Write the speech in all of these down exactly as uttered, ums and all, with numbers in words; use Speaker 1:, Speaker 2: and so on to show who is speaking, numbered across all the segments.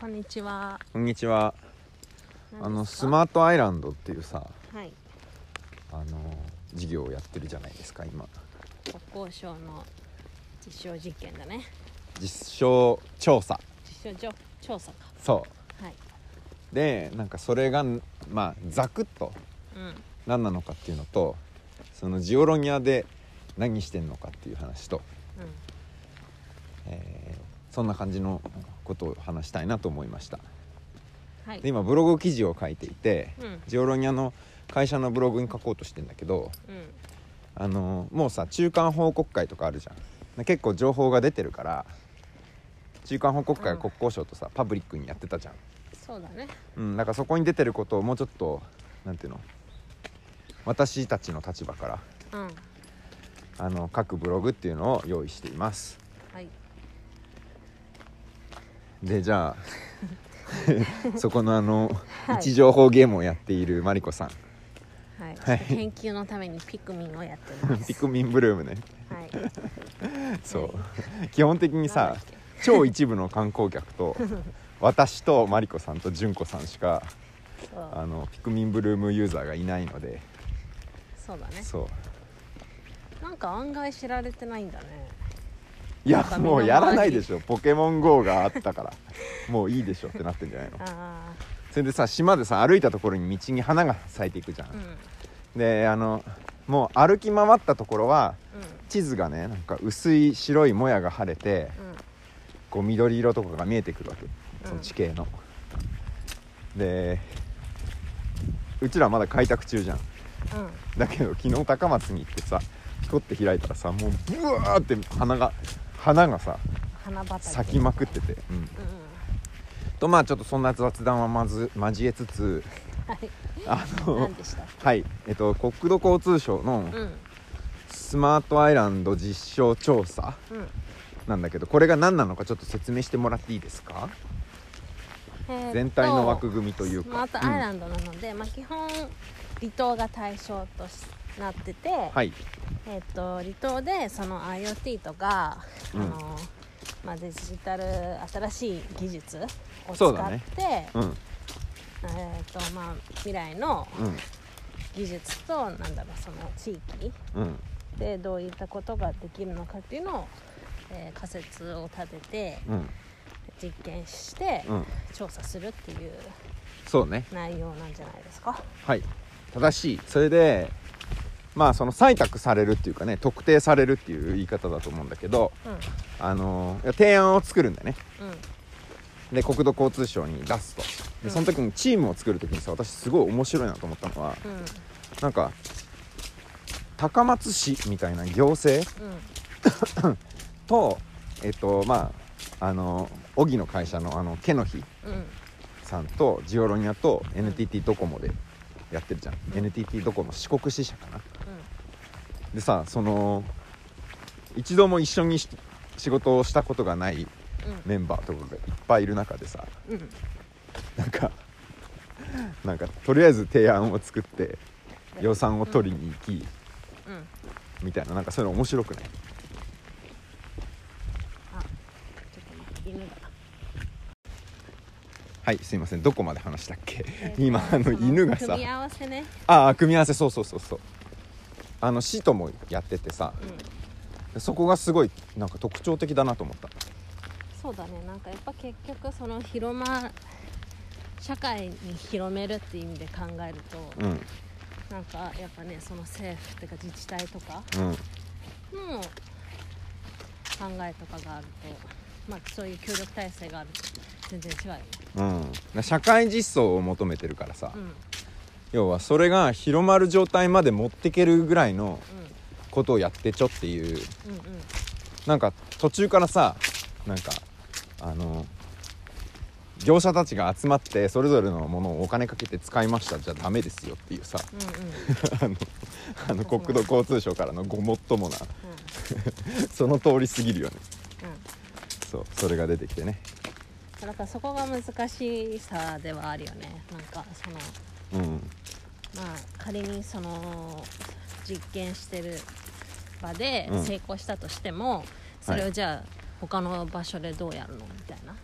Speaker 1: こんにちは。
Speaker 2: こんにちは。あのスマートアイランドっていうさ、
Speaker 1: はい、
Speaker 2: あの事業をやってるじゃないですか今。
Speaker 1: 国交省の実証実験だね。
Speaker 2: 実証調査。
Speaker 1: 実証調査か。
Speaker 2: そう、
Speaker 1: はい、
Speaker 2: でなんかそれがまあざくっと
Speaker 1: うん
Speaker 2: 何なのかっていうのと、そのジオロニアで何してんのかっていう話と、
Speaker 1: うん
Speaker 2: えー、そんな感じのことを話したいなと思いました。
Speaker 1: はい、
Speaker 2: で今ブログ記事を書いていて、
Speaker 1: うん
Speaker 2: ジオロニアの会社のブログに書こうとしてんだけど、
Speaker 1: うん
Speaker 2: あのもうさ中間報告会とかあるじゃん。結構情報が出てるから、中間報告会は国交省とさ、うん、パブリックにやってたじゃん。
Speaker 1: そうだね。
Speaker 2: うん、だからそこに出てることをもうちょっとなんていうの、私たちの立場から、
Speaker 1: うん、
Speaker 2: あの各ブログっていうのを用意しています。
Speaker 1: はい。
Speaker 2: でじゃあそこのあの、
Speaker 1: はい、
Speaker 2: 位置情報ゲームをやっているマリコさん、
Speaker 1: はい
Speaker 2: はい、
Speaker 1: 研究のためにピクミンをやってます
Speaker 2: ピクミンブルームね。
Speaker 1: はい。
Speaker 2: そう、
Speaker 1: はい、
Speaker 2: 基本的にさ超一部の観光客と私とマリコさんと純子さんしかあのピクミンブルームユーザーがいないので。
Speaker 1: そうだね。
Speaker 2: そう
Speaker 1: なんか案外知られてないんだね。
Speaker 2: いやもうやらないでしょ、ポケモン ゴー があったからもういいでしょってなってんじゃないの。
Speaker 1: あ
Speaker 2: それでさ、島でさ歩いたところに道に花が咲いていくじゃん、
Speaker 1: うん、
Speaker 2: であのもう歩き回ったところは、
Speaker 1: うん、
Speaker 2: 地図がねなんか薄い白いもやが晴れて、
Speaker 1: うん、
Speaker 2: こう緑色とかが見えてくるわけ、その地形の、うん、でうちらまだ開拓中じゃん、うん、だけど昨日高松に行ってさピコって開いたらさ、もうブワーって花が花がさ
Speaker 1: 花畑
Speaker 2: 咲きまくってて、うん、うん、とまあちょっとそんな雑談はまず交えつつ、
Speaker 1: はい、
Speaker 2: あの
Speaker 1: 何でした
Speaker 2: はいえっと国土交通省のスマートアイランド実証調査なんだけど、これが何なのかちょっと説明してもらっていいですか。
Speaker 1: えー、
Speaker 2: 全体の枠組みというか、
Speaker 1: スマートアイランドなので、うん、まあ、基本離島が対象となってて、はい、えー、と離島でその IoT とか、うん、あのまあ、デジタル新しい技術を使って、ね、うん、えーとまあ、未来の技術と、なんだろう、その地域でどういったことができるのかっていうのを、えー、仮説を立てて、うん、実験して、うん、調査するっていう
Speaker 2: そうね
Speaker 1: 内容なんじゃないですか。
Speaker 2: はい正しい。それでまあその採択されるっていうかね、特定されるっていう言い方だと思うんだけど、うん、あの提案を作るんだよね、うん、で国土交通省に出すと。でその時にチームを作る時にさ、私すごい面白いなと思ったのは、うん、なんか高松市みたいな行政、うん、とえっとまああの荻の会社のあのケノヒさんとジオロニアと エヌティーティー ドコモでやってるじゃん、うん、エヌティーティー ドコモ四国支社かな、うん、でさ、その一度も一緒に仕事をしたことがないメンバーとかがいっぱいいる中でさ、うん、なんかなんかとりあえず提案を作って予算を取りに行き、うんうん、みたいな、なんかそういうの面白くない？
Speaker 1: あ、ちょっと待って、犬だ。
Speaker 2: はい、すいません、どこまで話したっけ？えー、今あの犬がさ、
Speaker 1: 組み合わせね。
Speaker 2: ああ、組み合わせ、そうそうそうそう、あの市ともやっててさ、うん、そこがすごいなんか特徴的だなと思った。
Speaker 1: そうだね、なんかやっぱ結局その広ま社会に広めるっていう意味で考えると、うん、なんかやっぱね、その政府っていうか自治体とかの考えとかがあると、まあ、そういう協力体制があると全然違うよね。
Speaker 2: うん、社会実装を求めてるからさ、うん、要はそれが広まる状態まで持ってけるぐらいのことをやってちょっていう、うんうん、なんか途中からさ、なんかあの業者たちが集まってそれぞれのものをお金かけて使いましたじゃダメですよっていうさ、うんうん、あのあの国土交通省からのごもっともな、うん、その通りすぎるよね、うん、そう、それが出てきてね。
Speaker 1: だからそこが難しさではあるよね。なんかその、うん、まあ仮にその実験してる場で成功したとしても、うん、それをじゃあ他の場所でどうやるのみたいな。
Speaker 2: そ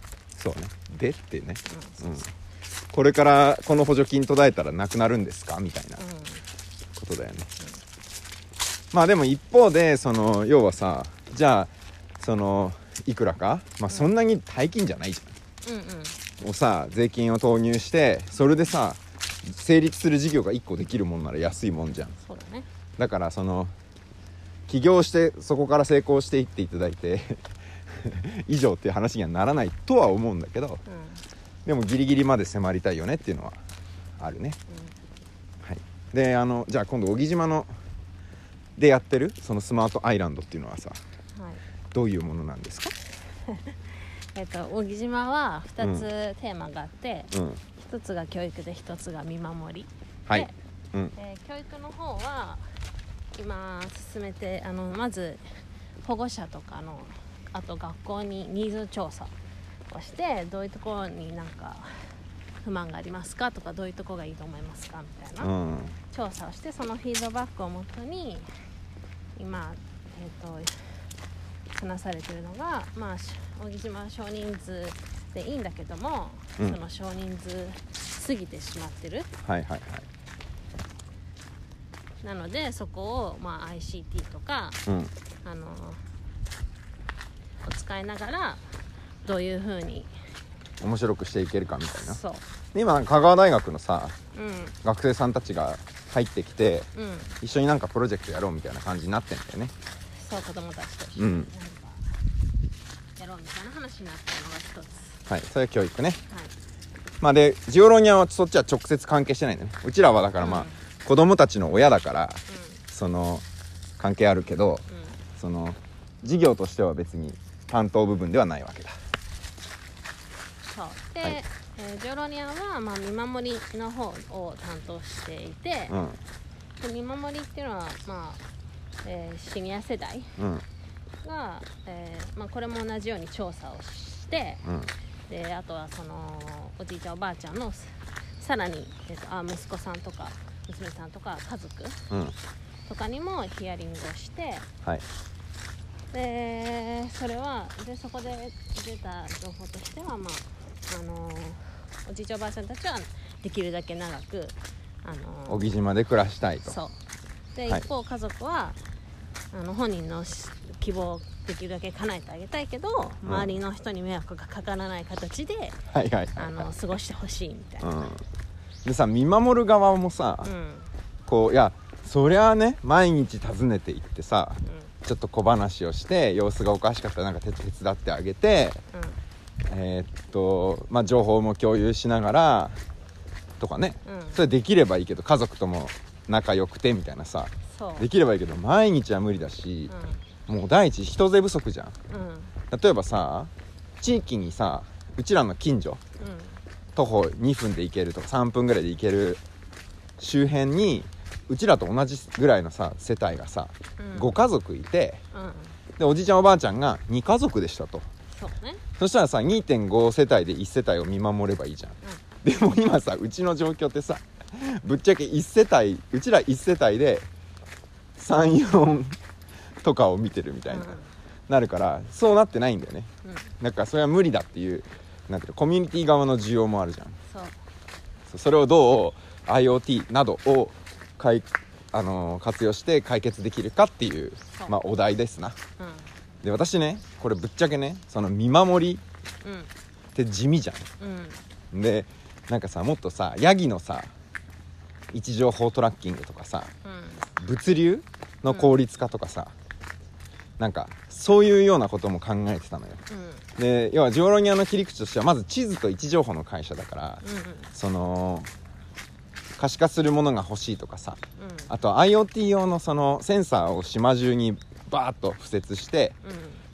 Speaker 2: そうねでってね、うん、うん、これからこの補助金途絶えたらなくなるんですかみたいなことだよね、うん、まあでも一方でその要はさじゃあそのいくらか、まあ、そんなに大金じゃないじゃん、うんうん、をさ税金を投入してそれでさ成立する事業がいっこできるもんなら安いもんじゃん。
Speaker 1: そうだね。
Speaker 2: だからその起業してそこから成功していっていただいて以上っていう話にはならないとは思うんだけど、うん、でもギリギリまで迫りたいよねっていうのはあるね、うん、はい。であのじゃあ今度小木島のでやってるそのスマートアイランドっていうのはさ、はい、どういうものなんですか？
Speaker 1: えっと小木島はふたつテーマがあって、うん、ひとつが教育でひとつが見守り、はい、で、うん、えー、教育の方は今進めてあのまず保護者とかのあと学校にニーズ調査をしてどういうところになんか不満がありますかとかどういうところがいいと思いますかみたいな、うん、調査をしてそのフィードバックをもとに今、えーと、話されているのが、まあ、小木島は少人数でいいんだけども、うん、その少人数過ぎてしまってる、はいはいはい、なのでそこを、まあ、アイシーティー とか、うん、あのを使いながらどういう風に
Speaker 2: 面白くしていけるかみたいな。
Speaker 1: そう
Speaker 2: で今香川大学のさ、うん、学生さんたちが入ってきて、うん、一緒になんかプロジェクトやろうみたいな感じになってんだよね。
Speaker 1: そう子供たちと一緒に、うん、やろうみたいな話になったのが一つ。
Speaker 2: はい、それは教育ね、はい。まあでジオロニアはそっちは直接関係してないんだよね。うちらはだからまあ、うん、子供たちの親だから、うん、その関係あるけど、うん、その事業としては別に担当部分ではないわけだ。
Speaker 1: そうで、はい、えー、ジオロニアは、まあ、見守りの方を担当していて、うん、で見守りっていうのは、まあえー、シニア世代が、うん、えーまあ、これも同じように調査をして、うん、であとはそのおじいちゃんおばあちゃんのさらに、えーと、あ息子さんとか娘さんとか家族、うん、とかにもヒアリングをして、はい、でそれはでそこで出た情報としては、まああのおじいちゃんおばあちゃんたちはできるだけ長く、あの
Speaker 2: 小木島で暮らしたいと。
Speaker 1: そうで、はい、一方家族はあの本人の希望をできるだけ叶えてあげたいけど、うん、周りの人に迷惑がかからない形で過ごしてほしいみたいな、うん、
Speaker 2: でさ見守る側もさ、うん、こういやそりゃあね毎日訪ねて行ってさ、うん、ちょっと小話をして様子がおかしかったらなんか手伝ってあげて、うん、えー、っとまあ情報も共有しながらとかね、うん、それできればいいけど家族とも仲良くてみたいなさできればいいけど毎日は無理だし、うん、もう第一人手不足じゃん、うん、例えばさ地域にさうちらの近所、うん、徒歩にふんで行けるとかさんぷんぐらいで行ける周辺にうちらと同じぐらいのさ世帯がさ、うん、ご家族いて、うん、でおじいちゃんおばあちゃんがに家族でしたと。
Speaker 1: そうね、
Speaker 2: そしたらさ にてんご 世帯でいち世帯を見守ればいいじゃん、うん、でも今さうちの状況ってさぶっちゃけいち世帯うちらいち世帯でさん、よんとかを見てるみたいな、うん、なるからそうなってないんだよね、うん、だからそれは無理だっていうなんていうのコミュニティ側の需要もあるじゃん。そうそそれをどう IoT などをかい、あのー、活用して解決できるかっていう、まあ、お題ですな、うん、で私ねこれぶっちゃけねその見守りって地味じゃん、うん、でなんかさもっとさヤギのさ位置情報トラッキングとかさ、うん、物流の効率化とかさ、うん、なんかそういうようなことも考えてたのよ、うん、で要はジオロニアの切り口としてはまず地図と位置情報の会社だから、うんうん、その可視化するものが欲しいとかさ、うん、あと IoT 用のそのセンサーを島中にバーッと敷設して、うん、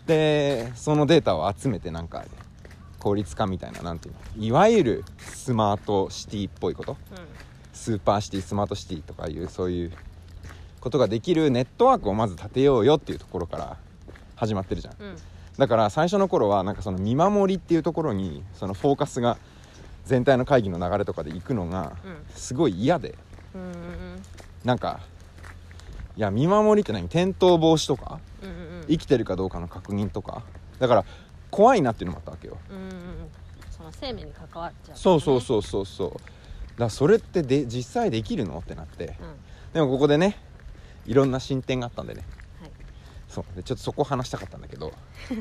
Speaker 2: でそのデータを集めてなんか効率化みたいななんていうのいわゆるスマートシティっぽいこと、うん、スーパーシティスマートシティとかいうそういうことができるネットワークをまず立てようよっていうところから始まってるじゃん、うん、だから最初の頃はなんかその見守りっていうところにそのフォーカスが全体の会議の流れとかで行くのがすごい嫌で、うん、なんかいや見守りって何転倒防止とか、うんうん、生きてるかどうかの確認とかだから怖いなっていうのもあったわけよ、うんうん、
Speaker 1: その生命に関わっちゃう、ね、
Speaker 2: そうそうそうそうそう。だからそれってで実際できるのってなって、うん、でもここでねいろんな進展があったんでね、はい、そうでちょっとそこ話したかったんだけど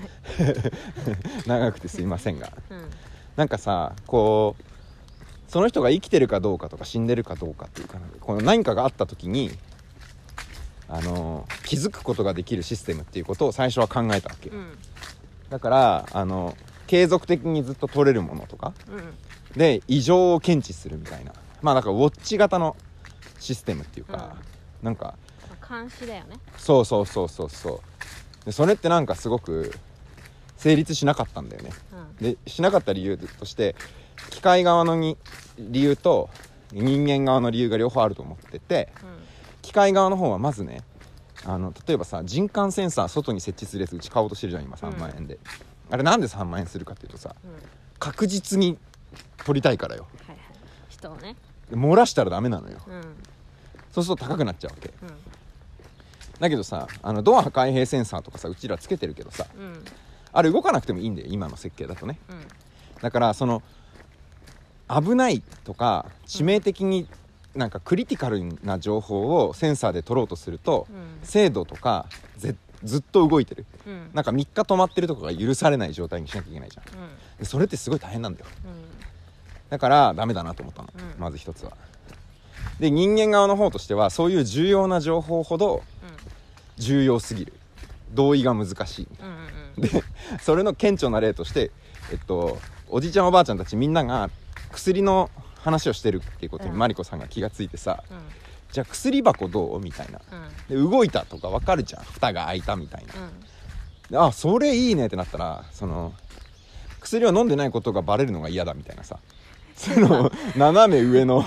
Speaker 2: 長くてすいませんが、うん、なんかさこうその人が生きてるかどうかとか死んでるかどうかっていうか、この何かがあった時にあの気づくことができるシステムっていうことを最初は考えたわけよ、うん、だからあの継続的にずっと取れるものとか、うん、で異常を検知するみたいな、まあだからウォッチ型のシステムっていうか、うん、なんか
Speaker 1: 監視だよね。
Speaker 2: そうそうそうそうそうでそれってなんかすごく成立しなかったんだよね、うん、でしなかった理由として機械側のに理由と人間側の理由が両方あると思ってて、うん、機械側の方はまずねあの例えばさ人感センサー外に設置するやつうち買おうとしてるじゃん今さんまんえんで、うん、あれなんでさんまんえんするかっていうとさ、うん、確実に取りたいからよ、はいはい、
Speaker 1: 人をね
Speaker 2: 漏らしたらダメなのよ、うん、そうすると高くなっちゃうわけ、うん、だけどさあのドア開閉センサーとかさうちらつけてるけどさ、うん、あれ動かなくてもいいんだよ今の設計だとね、うん、だからその危ないとか致命的になんかクリティカルな情報をセンサーで取ろうとすると、うん、精度とかぜずっと動いてる、うん、なんかみっか止まってるとかが許されない状態にしなきゃいけないじゃん、うん、でそれってすごい大変なんだよ、うん、だからダメだなと思ったの、うん、まず一つは。で人間側の方としてはそういう重要な情報ほど重要すぎる、同意が難しい、うんうんうん、でそれの顕著な例としてえっとおじいちゃんおばあちゃんたちみんなが薬の話をしてるっていうことにマリコさんが気がついてさ、うん、じゃあ薬箱どうみたいな、うん、で動いたとか分かるじゃん蓋が開いたみたいな、うん、であそれいいねってなったらその薬を飲んでないことがバレるのが嫌だみたいなさその斜め上の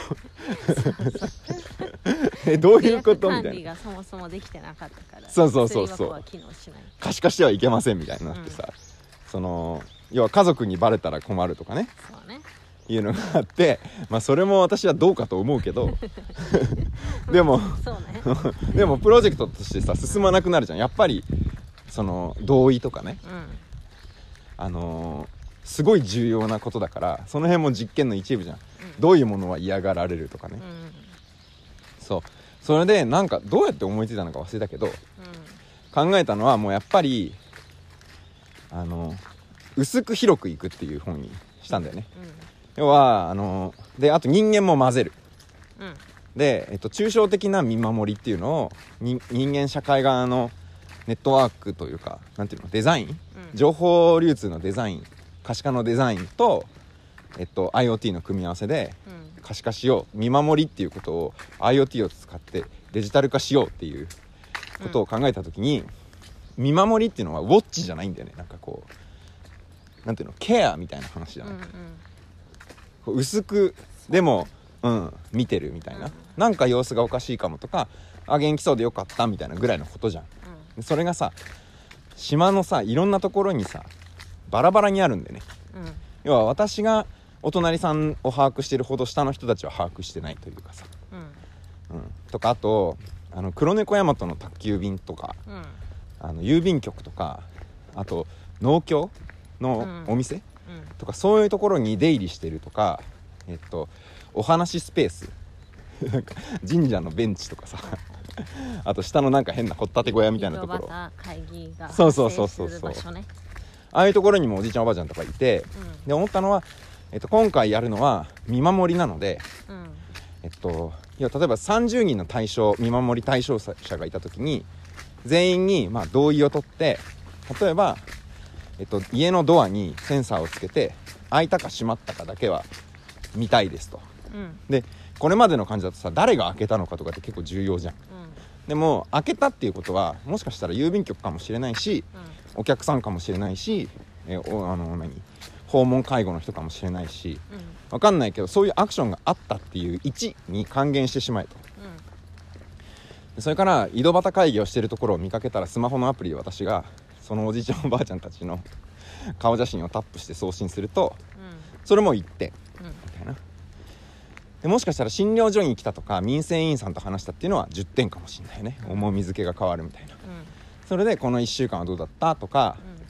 Speaker 2: えどういうことみたいな、
Speaker 1: 管理がそもそもできてなかったから
Speaker 2: そうそうそうそう可視化してはいけませんみたいになってさ、うん、その要は家族にバレたら困るとかね、そうねいうのがあって、まあそれも私はどうかと思うけどでもそうねでもプロジェクトとしてさ進まなくなるじゃんやっぱりその同意とかね、うん、あのー、すごい重要なことだからその辺も実験の一部じゃん、うん、どういうものは嫌がられるとかね、うん、そうそれでなんかどうやって思いついたのか忘れたけど、うん、考えたのはもうやっぱりあのー、薄く広くいくっていう本にしたんだよね、うんうん、要はあのであと人間も混ぜる、うん、で、えっと、抽象的な見守りっていうのを人間社会側のネットワークというかなんていうのデザイン、うん、情報流通のデザイン可視化のデザインと、えっと、IoT の組み合わせで可視化しよう見守りっていうことを IoT を使ってデジタル化しようっていうことを考えた時に、うん、見守りっていうのはウォッチじゃないんだよねなんかこうなんていうのケアみたいな話じゃない、うんうん薄くでも、うん、見てるみたいな、うん、なんか様子がおかしいかもとかあ元気そうでよかったみたいなぐらいのことじゃん、うん、それがさ島のさいろんなところにさバラバラにあるんでね、うん、要は私がお隣さんを把握してるほど下の人たちは把握してないというかさ、うんうん、とかあとあの黒猫大和の宅急便とか、うん、あの郵便局とかあと農協のお店、うんとかそういうところに出入りしてるとか、えっと、お話スペースなんか神社のベンチとかさあと下のなんか変な掘ったて小屋みたいなところ
Speaker 1: 会議が
Speaker 2: そうそうそうそうそう、ね、ああいうところにもおじいちゃんおばあちゃんとかいて、うん、で思ったのは、えっと、今回やるのは見守りなので、うんえっと、いや例えばさんじゅうにんの対象見守り対象者がいた時に全員にまあ同意を取って例えばえっと、家のドアにセンサーをつけて開いたか閉まったかだけは見たいですと、うん、でこれまでの感じだとさ誰が開けたのかとかって結構重要じゃん、うん、でも開けたっていうことはもしかしたら郵便局かもしれないし、うん、お客さんかもしれないしえおあの何訪問介護の人かもしれないし、うん、分かんないけどそういうアクションがあったっていういちに還元してしまえと、うん、それから井戸端会議をしてるところを見かけたらスマホのアプリで私がそのおじいちゃんおばあちゃんたちの顔写真をタップして送信すると、うん、それもいってん、うん、みたいなでもしかしたら診療所に来たとか民生委員さんと話したっていうのはじゅってんかもしれないよね、うん、重み付けが変わるみたいな、うん、それでこのいっしゅうかんはどうだったとか、うん、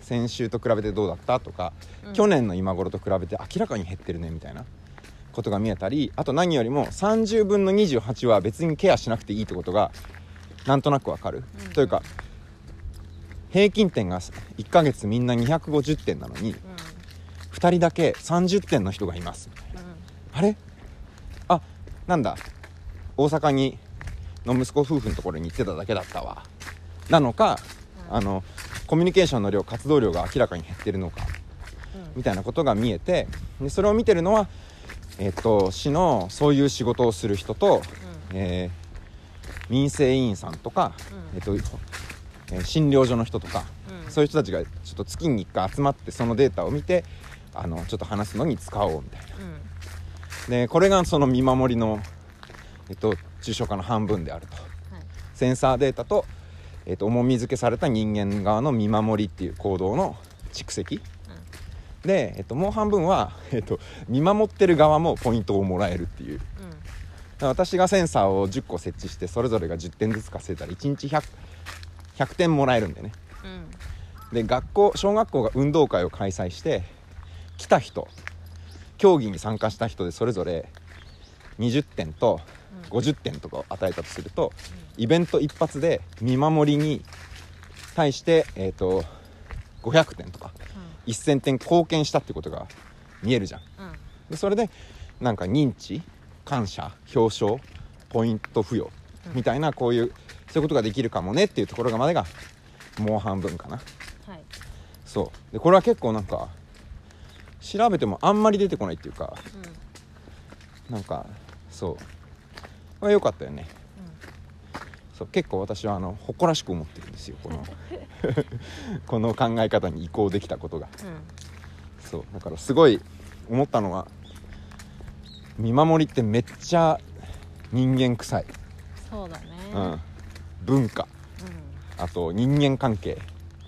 Speaker 2: 先週と比べてどうだったとか、うん、去年の今頃と比べて明らかに減ってるねみたいなことが見えたり、あと何よりもさんじゅうぶんのにじゅうはちは別にケアしなくていいってことがなんとなくわかる、うん、というか平均点がいっかげつみんなにひゃくごじゅってんなのに、うん、ふたりだけさんじゅってんの人がいますみたいな、うん、あれあなんだ大阪にの息子夫婦のところに行ってただけだったわなのか、うん、あのコミュニケーションの量活動量が明らかに減ってるのか、うん、みたいなことが見えて、でそれを見てるのは、えー、と市のそういう仕事をする人と、うんえー、民生委員さんとか、うんえーとえー、診療所の人とか、うん、そういう人たちがちょっと月にいっかい集まってそのデータを見てあのちょっと話すのに使おうみたいな、うん、でこれがその見守りの、えー、と重症化の半分であると、はい、センサーデータと、えー、と重み付けされた人間側の見守りっていう行動の蓄積、うん、で、えー、ともう半分は、えー、と見守ってる側もポイントをもらえるっていう、うん、私がセンサーをじゅっこ設置してそれぞれがじゅってんずつ稼いだらいちにち ひゃく, ひゃくてんもらえるんでね、うん、で学校小学校が運動会を開催して来た人競技に参加した人でそれぞれにじゅってんとごじゅってんとかを与えたとすると、うん、イベント一発で見守りに対して、えー、とごひゃくてんとか、うん、せんてん貢献したってことが見えるじゃん、うん、でそれでなんか認知感謝表彰ポイント付与みたいなこういうそういうことができるかもねっていうところがまでがもう半分かな、はい、そうでこれは結構なんか調べてもあんまり出てこないっていうか、うん、なんかそうこれ良かったよね、うん、そう結構私はあの誇らしく思ってるんですよこのこの考え方に移行できたことが、うん、そうだからすごい思ったのは見守りってめっちゃ人間臭い。
Speaker 1: そうだね、
Speaker 2: うん、文化、うん、あと人間関係、うん、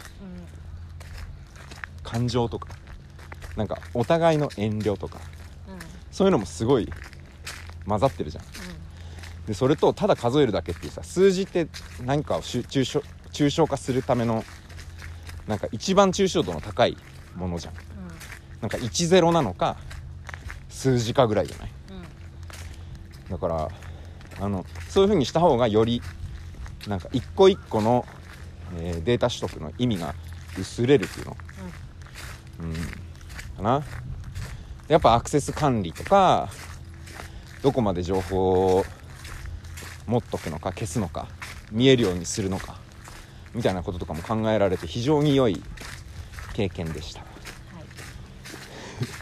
Speaker 2: 感情とかなんかお互いの遠慮とか、うん、そういうのもすごい混ざってるじゃん、うん、でそれとただ数えるだけっていうさ数字って何かを抽象、抽象化するためのなんか一番抽象度の高いものじゃん、うん、なんかいちゼロなのか数字かぐらいじゃない、うん、だからあのそういう風にした方がよりなんか一個一個の、えー、データ取得の意味が薄れるっていうの、うん、うん、かな。やっぱアクセス管理とかどこまで情報を持っとくのか消すのか見えるようにするのかみたいなこととかも考えられて非常に良い経験でした、はい、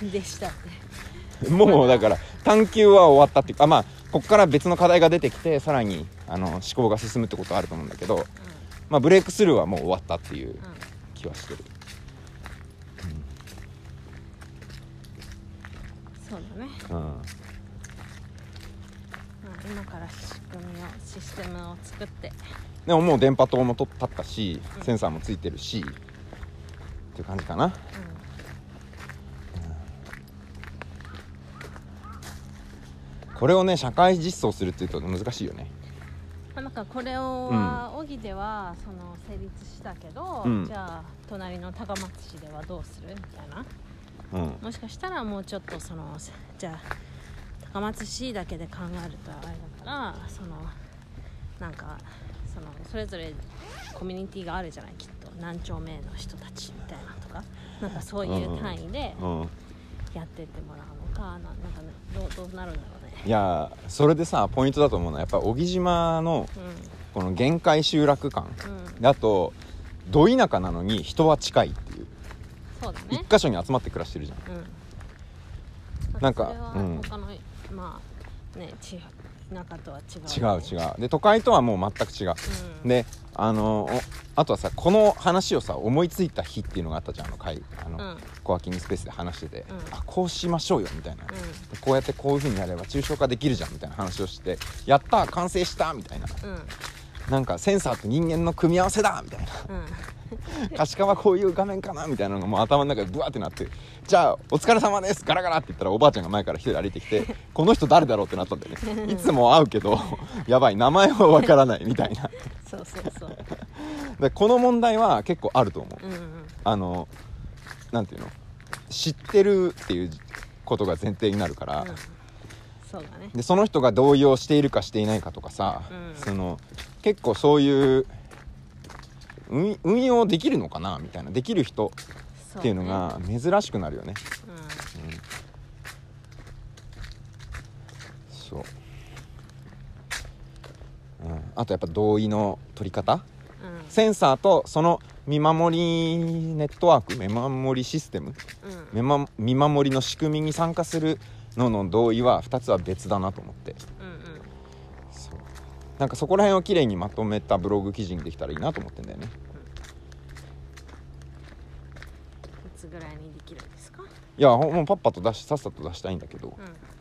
Speaker 1: でしたね
Speaker 2: もうだから探究は終わったっていうか、まあここから別の課題が出てきてさらにあの思考が進むってことはあると思うんだけど、うん、まあブレイクスルーはもう終わったっていう気はしてる、うん
Speaker 1: うん、そうだね、うん、まあ、今から仕組みをシステムを作って
Speaker 2: でももう電波塔も立ったし、うん、センサーもついてるしっていう感じかな、うんこれをね社会実装するっていうと難しいよね。
Speaker 1: なんかこれをは小木ではその成立したけど、うん、じゃあ隣の高松市ではどうするみたいな、うん、もしかしたらもうちょっとそのじゃあ高松市だけで考えるとあれだからそのなんかそのそれぞれコミュニティがあるじゃないきっと何丁目の人たちみたいなとかなんかそういう単位でやってってもらうのか、なんか、ね、どう、どうなるんだろうね。
Speaker 2: いやそれでさポイントだと思うのはやっぱ小木島のこの限界集落感だとど田舎なのに人は近いっていう、
Speaker 1: そうだね、
Speaker 2: 一箇所に集まって暮らしてるじゃん、
Speaker 1: うん、なんかそれは他の、うん、まあね地田舎とは違う、
Speaker 2: ね、違う違うで都会とはもう全く違う、うん、であのあとはさこの話をさ思いついた日っていうのがあったじゃんあの会あの、うん、コワーキングスペースで話してて、うん、あこうしましょうよみたいな、うん、こうやってこういう風にやれば抽象化できるじゃんみたいな話をしてやったー完成したみたいな、うん、なんかセンサーと人間の組み合わせだみたいな、うん、可視化はこういう画面かなみたいなのがもう頭の中でブワーってなってじゃあお疲れ様ですガラガラって言ったらおばあちゃんが前から一人歩いてきてこの人誰だろうってなったんだよねいつも会うけどやばい名前はわからないみたいな
Speaker 1: そうそうそう
Speaker 2: でこの問題は結構あると思う、
Speaker 1: うんうん、
Speaker 2: あのなんていうの、知ってるっていうことが前提になるから、うん、
Speaker 1: そうだね。
Speaker 2: でその人が同意をしているかしていないかとかさ、うん、その結構そういう運, 運用できるのかなみたいな、できる人っていうのが珍しくなるよね。そう、うん、うん、あとやっぱ同意の取り方、うん、センサーとその見守りネットワーク、見守りシステム、うん、見, 見守りの仕組みに参加するのの同意はふたつは別だなと思って、うんうん、そうなんかそこら辺をきれいにまとめたブログ記事にできたらいいなと思ってんだよね。
Speaker 1: いつぐらいにできるんですか？
Speaker 2: いやもうパッパと出しさっさと出したいんだけど、うん、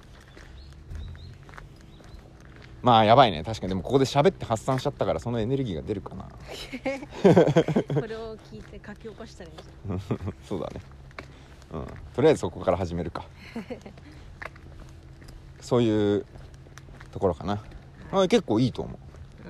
Speaker 2: まあやばいね、確かに。でもここで喋って発散しちゃったからそのエネルギーが出るかなこ
Speaker 1: れを聞いて書き起こしたらいいじゃん
Speaker 2: そうだね、うん、とりあえずそこから始めるかそういうところかな、はい、結構いいと思う、うん、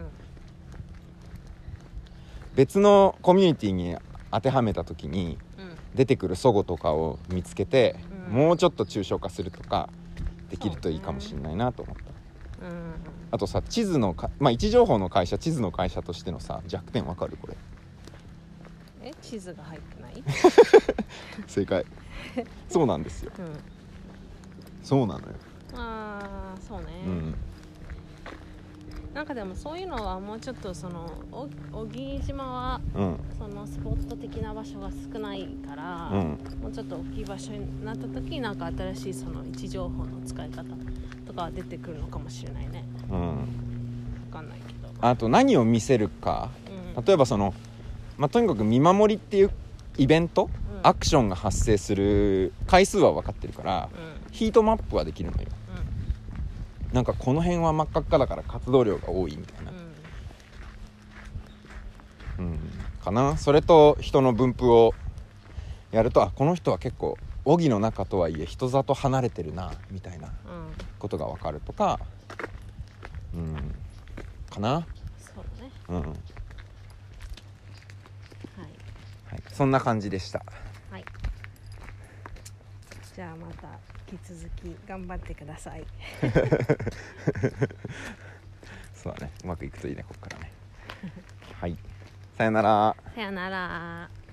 Speaker 2: 別のコミュニティに当てはめた時に出てくる齟齬とかを見つけて、うん、もうちょっと抽象化するとかできるといいかもしれないなと思った、うん、あとさ、地図のか、まあ、位置情報の会社、地図の会社としてのさ弱点わかる？これ
Speaker 1: え、地図が入ってない
Speaker 2: 正解そうなんですよ、うん、そうなのよ。
Speaker 1: ああ、そうね、うん、なんかでもそういうのはもうちょっとその小木島は、うん、そのスポット的な場所が少ないから、うん、もうちょっと大きい場所になった時なんか新しいその位置情報の使い方とか出てくるのかもしれないね、うん、分かんないけど、
Speaker 2: あと何を見せるか、うん、例えばその、まあ、とにかく見守りっていうイベント、うん、アクションが発生する回数は分かってるから、うん、ヒートマップはできるのよ、うん、なんかこの辺は真っ赤っかだから活動量が多いみたいな、うんうん、かな。それと人の分布をやると、あ、この人は結構荻の中とはいえ人里離れてるなみたいなことが分かるとか、うん、かな。
Speaker 1: そうだね、
Speaker 2: うん、はい、はい、そんな感じでした。
Speaker 1: はい、じゃあまた引き続き頑張ってください
Speaker 2: そうだね、うまくいくといいね、ここからねはい、さよなら。
Speaker 1: さよなら。